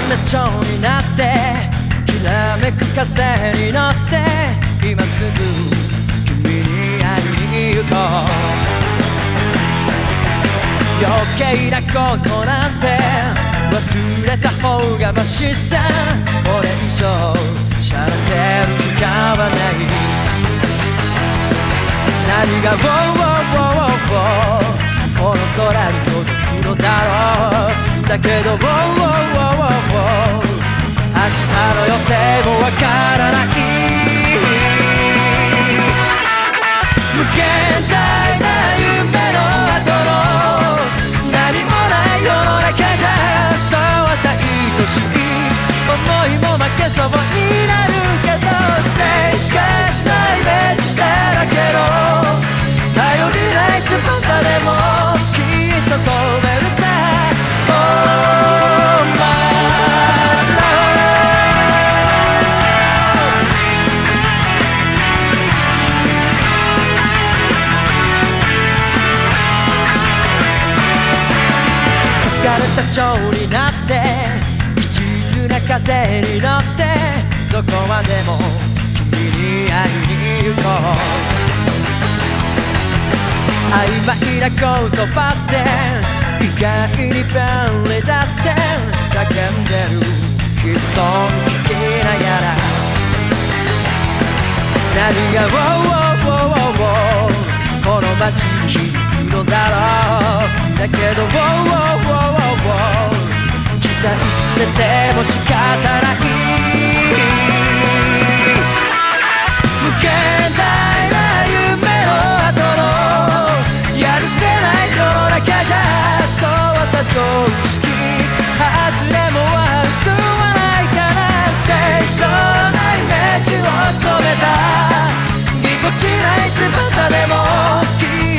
な蝶になってきらめく風に乗って今すぐ君に会いに行こう。余計なことなんて忘れた方がマシさ。これ以上しゃれてる時間はない。何がこの空に届くのだろう。だけど明日の予定もわからない。無限大な夢の後の何もない世の中じゃそうはさ愛しい思いも負けそうになるけどステージがしないイメージだらけの頼りない翼でもきっと飛べるさ。蝶になって一途な風に乗ってどこまでも君に会いに行こう。曖昧な言葉って意外に便利だって叫んでる悲壮に聞きながら何がこの街に響くのだろう。だけど期待してても仕方ない。無限大な夢の後のやるせない世の中じゃそうはさ常識外れもあるとはないかな。清楚なイメージを染めたぎこちない翼でも